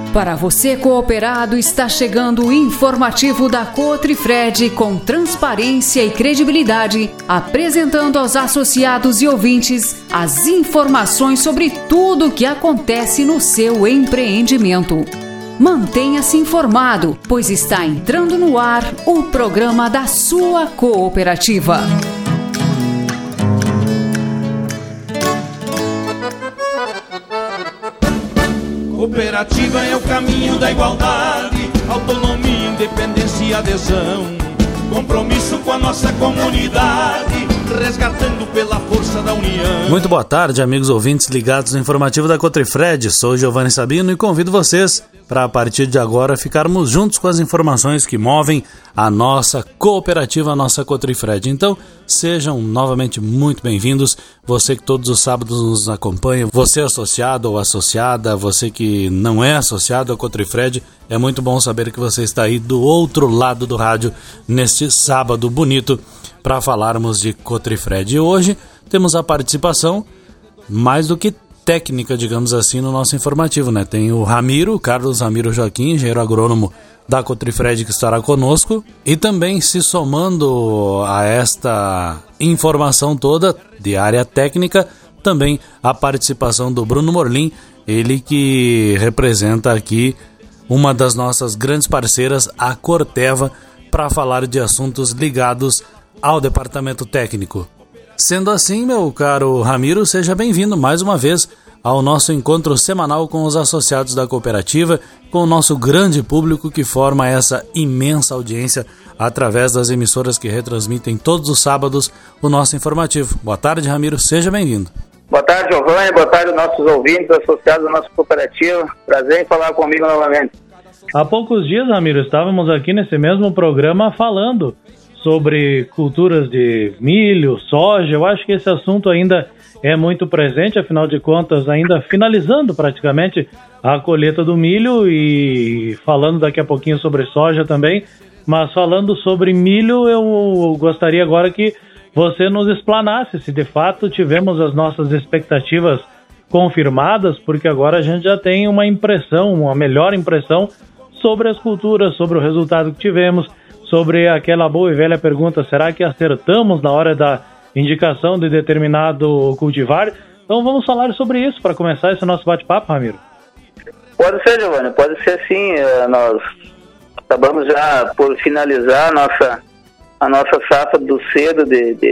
Para você cooperado, está chegando o informativo da Cotrifred com transparência e credibilidade, apresentando aos associados e ouvintes as informações sobre tudo o que acontece no seu empreendimento. Mantenha-se informado, pois está entrando no ar o programa da sua cooperativa. Cooperativa é o caminho da igualdade, autonomia, independência e adesão. Compromisso com a nossa comunidade, resgatando pela força da união. Muito boa tarde, amigos ouvintes ligados no informativo da Cotrifred. Sou Giovanni Sabino e convido vocês para, a partir de agora, ficarmos juntos com as informações que movem a nossa cooperativa, a nossa Cotrifred. Então, sejam novamente muito bem-vindos. Você que todos os sábados nos acompanha, você associado ou associada, você que não é associado à Cotrifred, é muito bom saber que você está aí do outro lado do rádio neste sábado bonito para falarmos de Cotrifred. E hoje temos a participação mais do que técnica, digamos assim, no nosso informativo, né? Tem o Carlos Ramiro Joaquim, engenheiro agrônomo da Cotrifred, que estará conosco, e também se somando a esta informação toda de área técnica, também a participação do Bruno Morlim, ele que representa aqui uma das nossas grandes parceiras, a Corteva, para falar de assuntos ligados ao departamento técnico. Sendo assim, meu caro Ramiro, seja bem-vindo mais uma vez ao nosso encontro semanal com os associados da cooperativa, com o nosso grande público que forma essa imensa audiência através das emissoras que retransmitem todos os sábados o nosso informativo. Boa tarde, Ramiro, seja bem-vindo. Boa tarde, Giovanni, boa tarde aos nossos ouvintes associados à nossa cooperativa. Prazer em falar comigo novamente. Há poucos dias, Ramiro, estávamos aqui nesse mesmo programa falando sobre culturas de milho, soja. Eu acho que esse assunto ainda é muito presente, afinal de contas, ainda finalizando praticamente a colheita do milho e falando daqui a pouquinho sobre soja também, mas falando sobre milho, eu gostaria agora que você nos explanasse se de fato tivemos as nossas expectativas confirmadas, porque agora a gente já tem uma impressão, uma melhor impressão sobre as culturas, sobre o resultado que tivemos, sobre aquela boa e velha pergunta, será que acertamos na hora da indicação de determinado cultivar? Então vamos falar sobre isso para começar esse nosso bate-papo, Ramiro. Pode ser, Giovanni, pode ser sim. Nós acabamos já por finalizar a nossa safra do cedo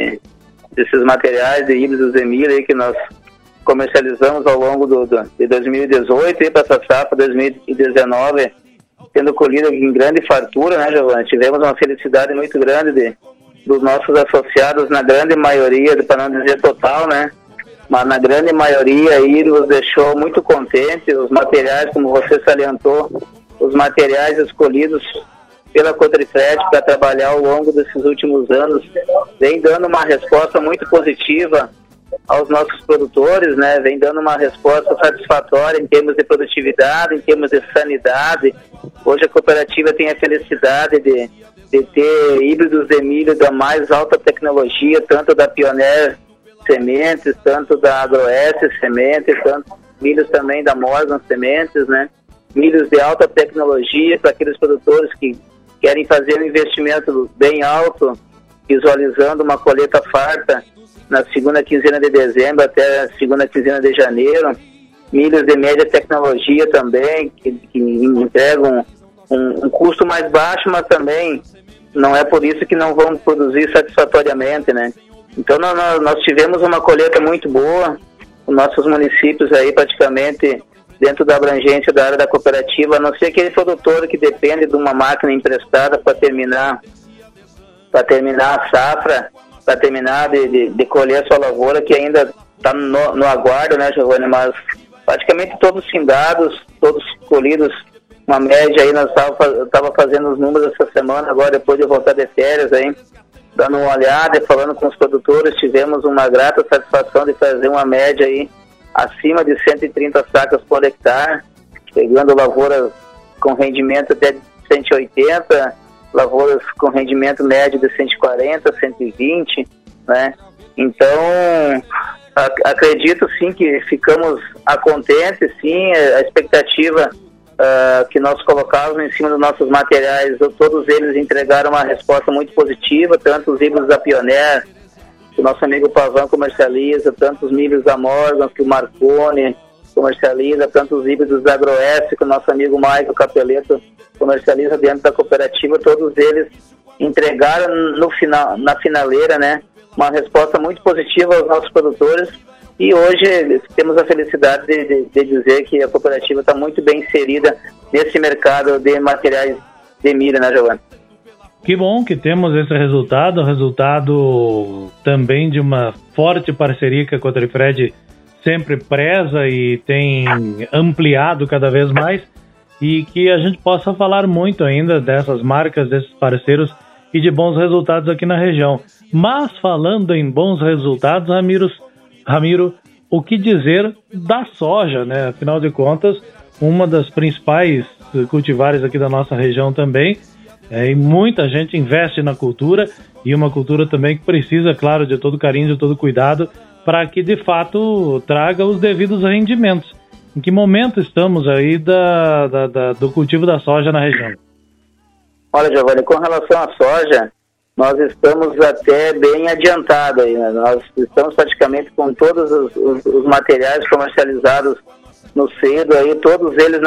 desses materiais de híbridos de milho aí que nós comercializamos ao longo de 2018 e para essa safra 2019, tendo colhido em grande fartura, né, Giovanni? Tivemos uma felicidade muito grande dos nossos associados, na grande maioria, para não dizer total, né? Mas na grande maioria aí nos deixou muito contentes. Os materiais, como você salientou, os materiais escolhidos pela Cotrifred para trabalhar ao longo desses últimos anos, vem dando uma resposta muito positiva aos nossos produtores, né? Vem dando uma resposta satisfatória em termos de produtividade, em termos de sanidade. Hoje a cooperativa tem a felicidade de ter híbridos de milho da mais alta tecnologia, tanto da Pioneer Sementes, tanto da AgroS Sementes, tanto milhos também da Morgan Sementes, né? Milhos de alta tecnologia para aqueles produtores que querem fazer um investimento bem alto, visualizando uma colheita farta na segunda quinzena de dezembro até a segunda quinzena de janeiro. Milhos de média tecnologia também, que entregam um custo mais baixo, mas também não é por isso que não vão produzir satisfatoriamente, né? Então nós tivemos uma colheita muito boa, os nossos municípios aí praticamente dentro da abrangência da área da cooperativa, a não ser aquele produtor que depende de uma máquina emprestada para terminar a safra, para terminar de colher a sua lavoura, que ainda está no aguardo, né, Giovanni? Mas praticamente todos findados, todos colhidos, uma média aí, nós estava fazendo os números essa semana, agora depois de voltar de férias aí, dando uma olhada e falando com os produtores, tivemos uma grata satisfação de fazer uma média aí acima de 130 sacas por hectare, pegando lavouras com rendimento até de 180, lavouras com rendimento médio de 140, 120, né? Então, acredito sim que ficamos contentes, sim, a expectativa que nós colocávamos em cima dos nossos materiais, todos eles entregaram uma resposta muito positiva, tanto os híbridos da Pioneer, que o nosso amigo Pavão comercializa, tanto os híbridos da Morgan, que o Marconi comercializa, tanto os híbridos da Agroeste, que o nosso amigo Michael Capeleto comercializa dentro da cooperativa. Todos eles entregaram na finaleira, né, uma resposta muito positiva aos nossos produtores. E hoje temos a felicidade de dizer que a cooperativa está muito bem inserida nesse mercado de materiais de milho, né, Giovanni? Que bom que temos esse resultado também de uma forte parceria que a Cotrifred sempre preza e tem ampliado cada vez mais, e que a gente possa falar muito ainda dessas marcas, desses parceiros e de bons resultados aqui na região. Mas falando em bons resultados, Ramiro, o que dizer da soja, né? Afinal de contas, uma das principais cultivares aqui da nossa região também, e muita gente investe na cultura, e uma cultura também que precisa, claro, de todo carinho, de todo cuidado, para que de fato traga os devidos rendimentos. Em que momento estamos aí do cultivo da soja na região? Olha, Giovanni, com relação à soja, nós estamos até bem adiantados aí, né? Nós estamos praticamente com todos os materiais comercializados no cedo aí, todos eles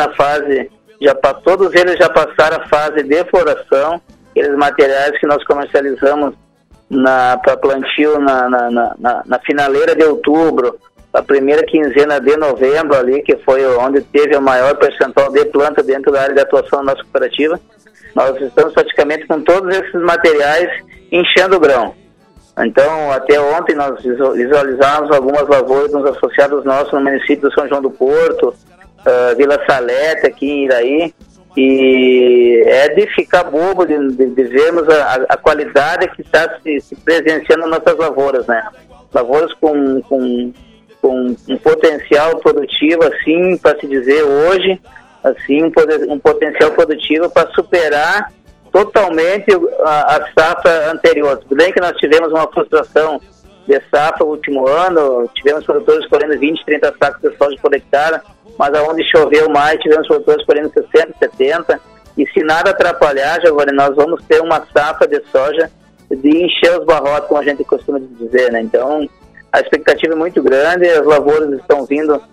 todos eles já passaram a fase de floração. Aqueles materiais que nós comercializamos para plantio na finaleira de outubro, a primeira quinzena de novembro ali, que foi onde teve o maior percentual de planta dentro da área de atuação da nossa cooperativa. Nós estamos praticamente com todos esses materiais enchendo o grão. Então, até ontem nós visualizamos algumas lavouras dos associados nossos no município de São João do Porto, Vila Salete, aqui em Iraí, e é de ficar bobo de vermos a qualidade que está se presenciando nas nossas lavouras, né? Lavouras com um potencial produtivo, assim, para se dizer hoje, assim, um potencial produtivo para superar totalmente a safra anterior. Tudo bem que nós tivemos uma frustração de safra no último ano, tivemos produtores colhendo 20, 30 sacos de soja por hectare, mas aonde choveu mais, tivemos produtores colhendo 60, 70, e se nada atrapalhar, Giovanni, nós vamos ter uma safra de soja de encher os barrotes, como a gente costuma dizer, né? Então, a expectativa é muito grande, as lavouras estão vindo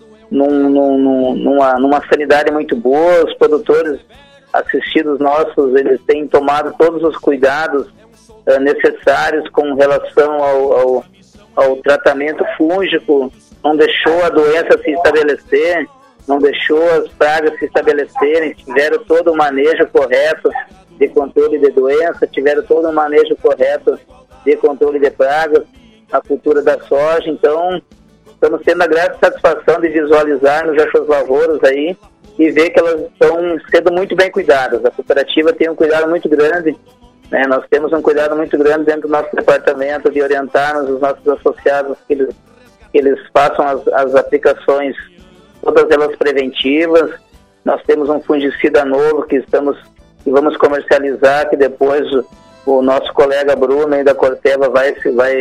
numa sanidade muito boa, os produtores assistidos nossos, eles têm tomado todos os cuidados necessários com relação ao tratamento fúngico, não deixou a doença se estabelecer, não deixou as pragas se estabelecerem, tiveram todo o manejo correto de controle de doença, tiveram todo o manejo correto de controle de pragas, a cultura da soja. Então, estamos tendo a grande satisfação de visualizar essas lavouras aí e ver que elas estão sendo muito bem cuidadas. A cooperativa tem um cuidado muito grande, né? Nós temos um cuidado muito grande dentro do nosso departamento de orientarmos os nossos associados que eles façam as aplicações, todas elas preventivas. Nós temos um fungicida novo que vamos comercializar, que depois o nosso colega Bruno aí da Corteva vai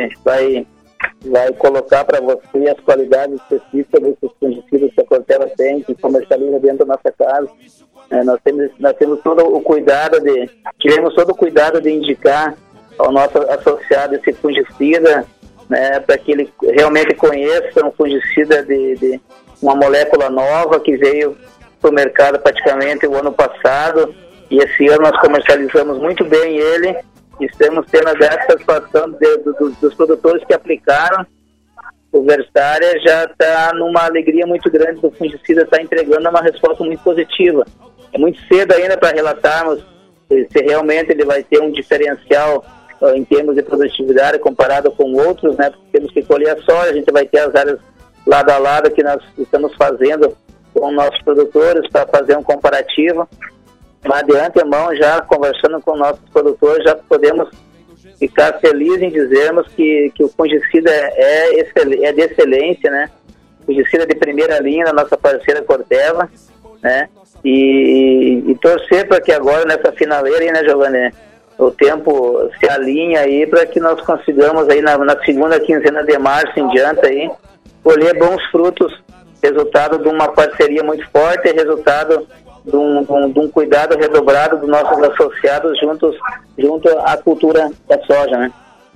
colocar para você as qualidades específicas desses fungicidas que a Corteva tem, que comercializa dentro da nossa casa. Nós temos todo o cuidado tivemos todo o cuidado de indicar ao nosso associado esse fungicida, né, para que ele realmente conheça um fungicida de uma molécula nova que veio para o mercado praticamente o ano passado, e esse ano nós comercializamos muito bem ele. Estamos tendo a grande satisfação dos produtores que aplicaram. O Versária já está numa alegria muito grande do fungicida estar entregando uma resposta muito positiva. É muito cedo ainda para relatarmos se realmente ele vai ter um diferencial em termos de produtividade comparado com outros, né? Porque temos que colher a soja, a gente vai ter as áreas lado a lado que nós estamos fazendo com nossos produtores para fazer um comparativo. Mas de antemão, já conversando com nossos produtores, já podemos ficar felizes em dizermos que o fungicida é de excelência, né? Fungicida de primeira linha da nossa parceira Corteva, né? E torcer para que agora nessa finaleira aí, né, Giovanni, o tempo se alinhe aí para que nós consigamos aí na segunda quinzena de março em diante aí colher bons frutos, resultado de uma parceria muito forte, resultado de um cuidado redobrado dos nossos associados junto à cultura da soja, né?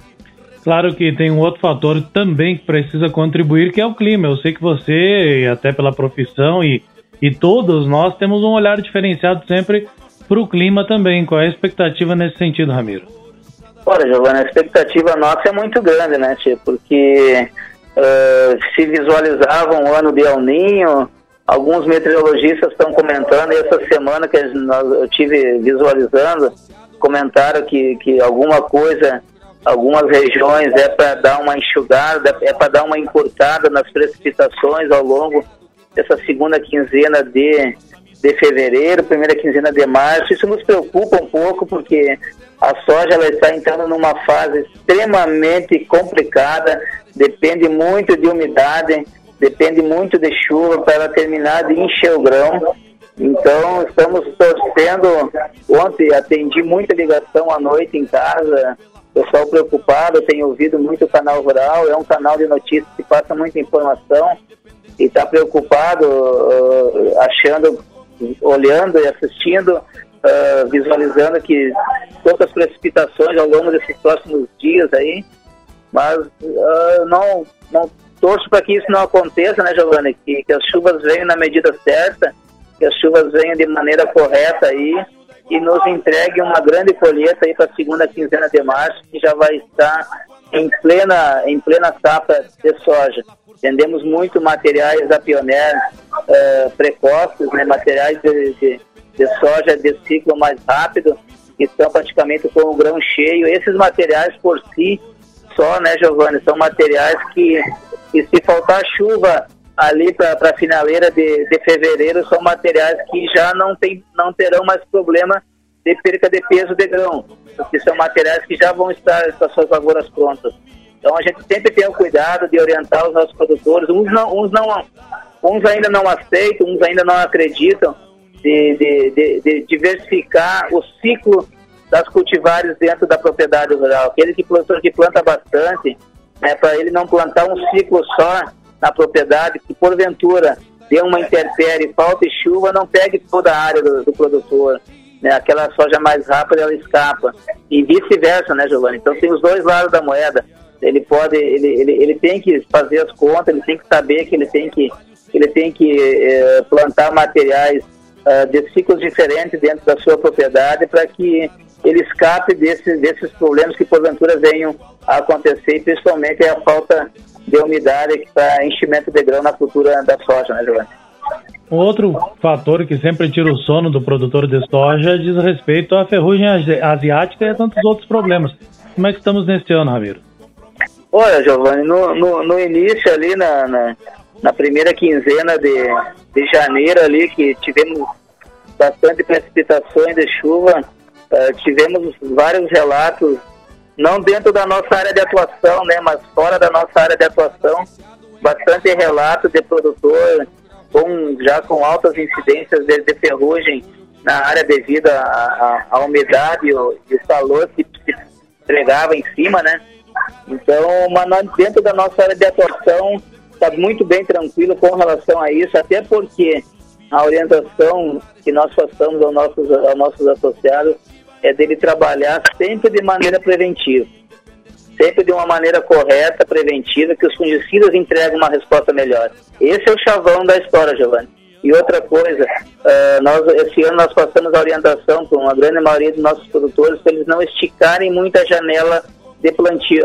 Claro que tem um outro fator também que precisa contribuir, que é o clima. Eu sei que você, até pela profissão e todos nós, temos um olhar diferenciado sempre para o clima também. Qual é a expectativa nesse sentido, Ramiro? Olha, Giovana, a expectativa nossa é muito grande, né, tia? Porque se visualizava um ano de El Niño, alguns meteorologistas estão comentando, e essa semana que eu tive visualizando, comentaram que alguma coisa, algumas regiões é para dar uma enxugada, é para dar uma encurtada nas precipitações ao longo dessa segunda quinzena de fevereiro, primeira quinzena de março. Isso nos preocupa um pouco, porque a soja ela está entrando numa fase extremamente complicada, depende muito de umidade, depende muito de chuva para ela terminar de encher o grão. Então, estamos torcendo. Ontem atendi muita ligação à noite em casa, pessoal preocupado, tenho ouvido muito o canal rural, é um canal de notícias que passa muita informação e está preocupado, achando, olhando e assistindo, visualizando que poucas precipitações ao longo desses próximos dias aí, mas não torço para que isso não aconteça, né, Giovana, que as chuvas venham na medida certa, que as chuvas venham de maneira correta aí e nos entregue uma grande colheita aí para a segunda quinzena de março, que já vai estar em plena safra de soja. Vendemos muito materiais da Pioneer precoces, né, materiais de soja de ciclo mais rápido, que estão praticamente com o grão cheio. Esses materiais por si só, né, Giovanni, são materiais que se faltar chuva ali para a finaleira de fevereiro, são materiais que já não terão mais problema de perca de peso de grão, porque são materiais que já vão estar com as suas lavouras prontas. Então a gente sempre tem o cuidado de orientar os nossos produtores, uns ainda não aceitam, uns ainda não acreditam, de diversificar o ciclo das cultivares dentro da propriedade rural. Aquele produtor que planta bastante, né, para ele não plantar um ciclo só na propriedade, que porventura dê uma intempérie, falta de chuva, não pegue toda a área do produtor, né? Aquela soja mais rápida ela escapa, e vice-versa, né, Giovanni? Então tem os dois lados da moeda. Ele tem que fazer as contas, ele tem que saber que ele tem que plantar materiais de ciclos diferentes dentro da sua propriedade, para que ele escape desses problemas que porventura venham a acontecer, principalmente a falta de umidade para enchimento de grão na cultura da soja, né, Giovanni? Um outro fator que sempre tira o sono do produtor de soja diz respeito à ferrugem asiática e a tantos outros problemas. Como é que estamos nesse ano, Ramiro? Olha, Giovanni, no início ali, na primeira quinzena de janeiro ali, que tivemos bastante precipitações de chuva, tivemos vários relatos, não dentro da nossa área de atuação, né, mas fora da nossa área de atuação, bastante relatos de produtor já com altas incidências de ferrugem na área devido à umidade e o calor que se pregava em cima, né? Então, mas dentro da nossa área de atuação está muito bem tranquilo com relação a isso, até porque a orientação que nós passamos aos nossos associados é dele trabalhar sempre de maneira preventiva, sempre de uma maneira correta, preventiva, que os fungicidas entregam uma resposta melhor. Esse é o chavão da história, Giovanni. E outra coisa, esse ano nós passamos a orientação para uma grande maioria dos nossos produtores para eles não esticarem muito a janela de plantio,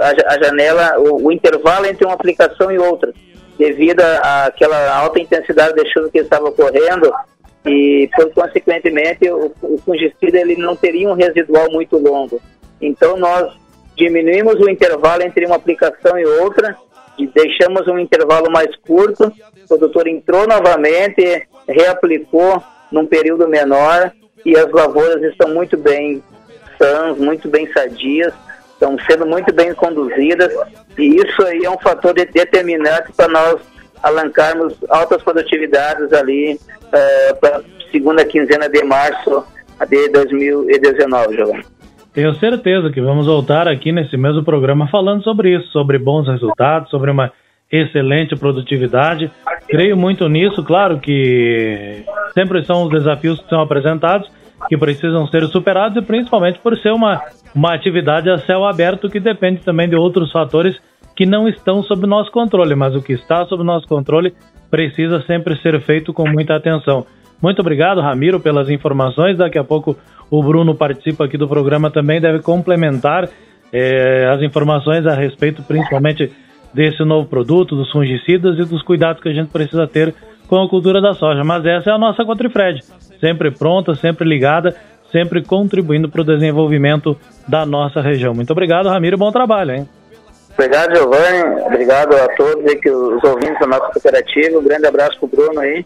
o intervalo entre uma aplicação e outra, devido àquela alta intensidade de chuva que estava ocorrendo, e consequentemente o fungicida ele não teria um residual muito longo. Então nós diminuímos o intervalo entre uma aplicação e outra, e deixamos um intervalo mais curto, o produtor entrou novamente, reaplicou num período menor, e as lavouras estão muito bem sãs, muito bem sadias, estão sendo muito bem conduzidas, e isso aí é um fator determinante para nós alancarmos altas produtividades ali para a segunda quinzena de março de 2019, Giovanni. Tenho certeza que vamos voltar aqui nesse mesmo programa falando sobre isso, sobre bons resultados, sobre uma excelente produtividade. creio muito nisso. Claro que sempre são os desafios que são apresentados que precisam ser superados, e principalmente por ser uma atividade a céu aberto que depende também de outros fatores que não estão sob nosso controle, mas o que está sob nosso controle precisa sempre ser feito com muita atenção. Muito obrigado, Ramiro, pelas informações. Daqui a pouco o Bruno participa aqui do programa também, deve complementar as informações a respeito principalmente desse novo produto, dos fungicidas e dos cuidados que a gente precisa ter com a cultura da soja. Mas essa é a nossa Cotrifred, sempre pronta, sempre ligada, sempre contribuindo para o desenvolvimento da nossa região. Muito obrigado, Ramiro, bom trabalho, hein? Obrigado, Giovanni, obrigado a todos aí, os ouvintes da nossa cooperativa. Um grande abraço para o Bruno aí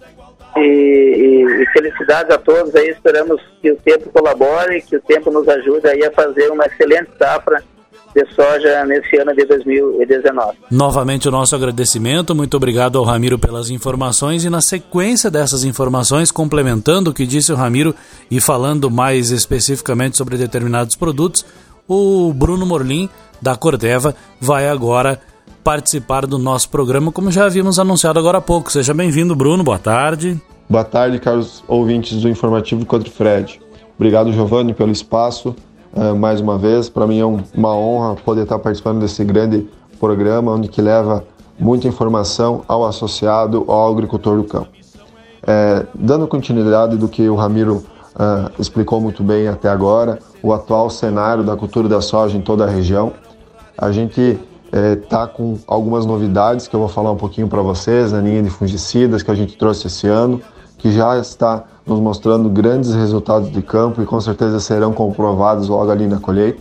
e felicidades a todos aí. Esperamos que o tempo colabore, que o tempo nos ajude aí a fazer uma excelente safra de soja nesse ano de 2019. Novamente o nosso agradecimento, muito obrigado ao Ramiro pelas informações, e na sequência dessas informações, complementando o que disse o Ramiro e falando mais especificamente sobre determinados produtos, o Bruno Morlim, da Corteva, vai agora participar do nosso programa, como já havíamos anunciado agora há pouco. Seja bem-vindo, Bruno, boa tarde. Boa tarde, caros ouvintes do Informativo Cotrifred. Obrigado, Giovanni, pelo espaço. Mais uma vez, para mim é uma honra poder estar participando desse grande programa, onde que leva muita informação ao associado, ao agricultor do campo. Dando continuidade do que o Ramiro explicou muito bem até agora, o atual cenário da cultura da soja em toda a região, a gente está com algumas novidades que eu vou falar um pouquinho para vocês, na linha de fungicidas que a gente trouxe esse ano, que já está nos mostrando grandes resultados de campo e com certeza serão comprovados logo ali na colheita.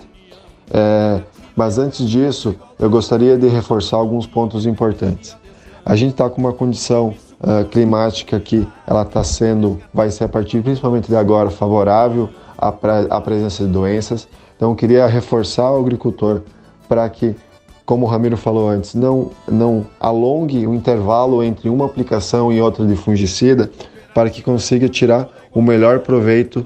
Mas antes disso, eu gostaria de reforçar alguns pontos importantes. A gente está com uma condição climática que ela vai ser a partir principalmente de agora favorável à presença de doenças. Então eu queria reforçar o agricultor para que, como o Ramiro falou antes, não alongue o intervalo entre uma aplicação e outra de fungicida, para que consiga tirar o melhor proveito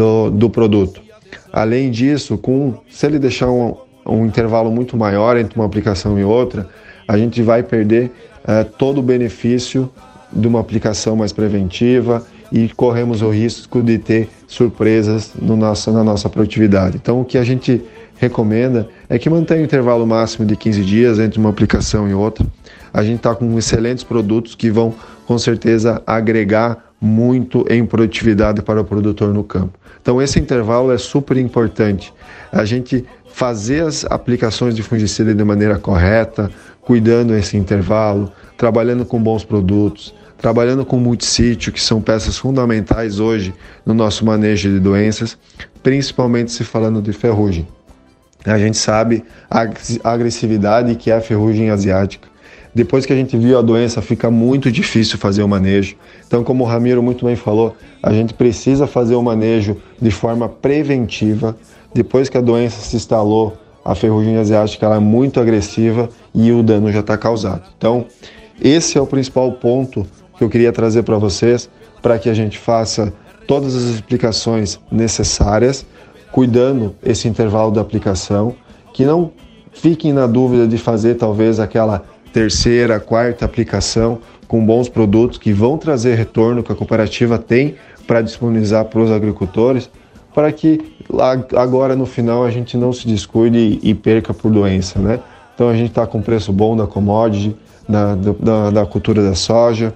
do produto. Além disso, se ele deixar um intervalo muito maior entre uma aplicação e outra, a gente vai perder todo o benefício de uma aplicação mais preventiva e corremos o risco de ter surpresas na nossa produtividade. Então, o que a gente recomenda é que mantenha o intervalo máximo de 15 dias entre uma aplicação e outra. A gente está com excelentes produtos que vão, com certeza, agregar muito em produtividade para o produtor no campo. Então esse intervalo é super importante. A gente fazer as aplicações de fungicida de maneira correta, cuidando esse intervalo, trabalhando com bons produtos, trabalhando com multissítio, que são peças fundamentais hoje no nosso manejo de doenças, principalmente se falando de ferrugem. A gente sabe a agressividade que é a ferrugem asiática. Depois que a gente viu a doença, fica muito difícil fazer o manejo. Então, como o Ramiro muito bem falou, a gente precisa fazer o manejo de forma preventiva. Depois que a doença se instalou, a ferrugem asiática ela é muito agressiva e o dano já está causado. Então, esse é o principal ponto que eu queria trazer para vocês, para que a gente faça todas as explicações necessárias, cuidando esse intervalo da aplicação, que não fiquem na dúvida de fazer talvez aquela terceira, quarta aplicação com bons produtos que vão trazer retorno que a cooperativa tem para disponibilizar para os agricultores, para que agora no final a gente não se descuide e perca por doença, né? Então a gente está com preço bom da commodity, da cultura da soja.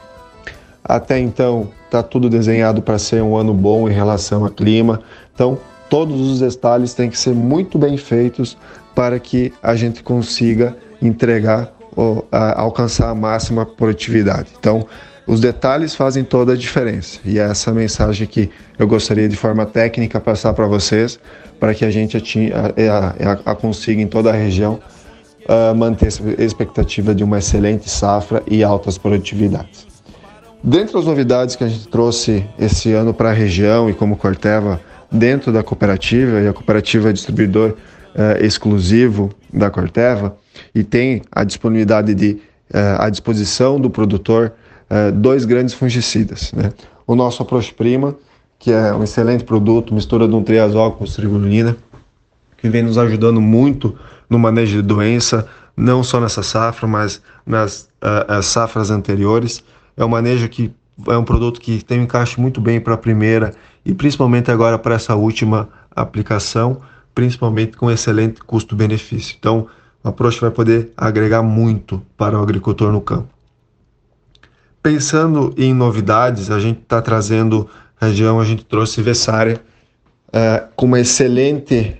Até então está tudo desenhado para ser um ano bom em relação ao clima. Então todos os detalhes têm que ser muito bem feitos para que a gente consiga entregar alcançar a máxima produtividade. Então, os detalhes fazem toda a diferença. E é essa mensagem que eu gostaria de forma técnica passar para vocês, para que a gente consiga em toda a região manter a expectativa de uma excelente safra e altas produtividades. Dentre as novidades que a gente trouxe esse ano para a região e como Corteva dentro da cooperativa, e a cooperativa é distribuidor exclusivo da Corteva, e tem a disponibilidade à disposição do produtor dois grandes fungicidas, né? O nosso Aproxprima, que é um excelente produto, mistura de um triazol com citrulina, que vem nos ajudando muito no manejo de doença, não só nessa safra, mas nas safras anteriores. É um manejo que é um produto que tem um encaixe muito bem para a primeira e principalmente agora para essa última aplicação, principalmente com excelente custo-benefício. Então, o Approach vai poder agregar muito para o agricultor no campo. Pensando em novidades, a gente está trazendo região, a gente trouxe Vessária com uma excelente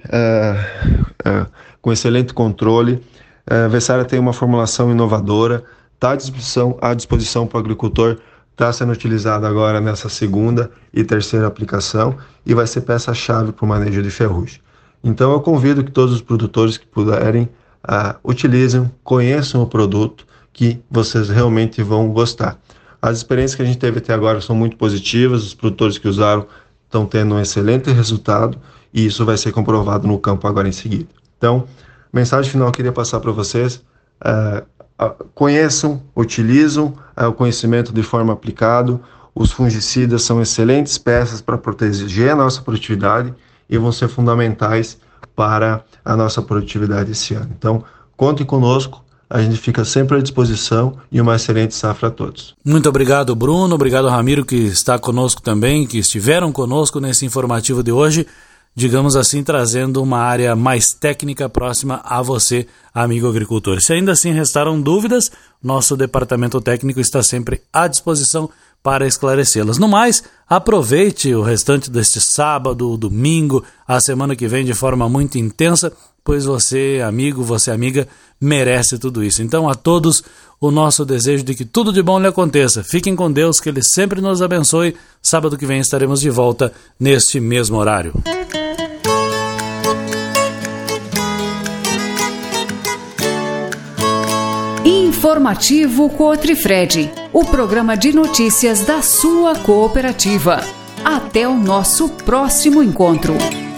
controle. Vessária tem uma formulação inovadora, está à disposição para o agricultor, está sendo utilizada agora nessa segunda e terceira aplicação e vai ser peça-chave para o manejo de ferrugem. Então eu convido que todos os produtores que puderem utilizem, conheçam o produto, que vocês realmente vão gostar. As experiências que a gente teve até agora são muito positivas, os produtores que usaram estão tendo um excelente resultado e isso vai ser comprovado no campo agora em seguida. Então, mensagem final que eu queria passar para vocês, conheçam, utilizam o conhecimento de forma aplicada, os fungicidas são excelentes peças para proteger a nossa produtividade e vão ser fundamentais para a nossa produtividade esse ano. Então, contem conosco, a gente fica sempre à disposição e uma excelente safra a todos. Muito obrigado, Bruno. Obrigado, Ramiro, que está conosco também, que estiveram conosco nesse informativo de hoje, digamos assim, trazendo uma área mais técnica próxima a você, amigo agricultor. Se ainda assim restaram dúvidas, nosso departamento técnico está sempre à disposição para esclarecê-las. No mais, aproveite o restante deste sábado, domingo, a semana que vem de forma muito intensa, pois você, amigo, você, amiga, merece tudo isso. Então, a todos, o nosso desejo de que tudo de bom lhe aconteça. Fiquem com Deus, que Ele sempre nos abençoe. Sábado que vem estaremos de volta neste mesmo horário. Informativo Cotrifred, o programa de notícias da sua cooperativa. Até o nosso próximo encontro.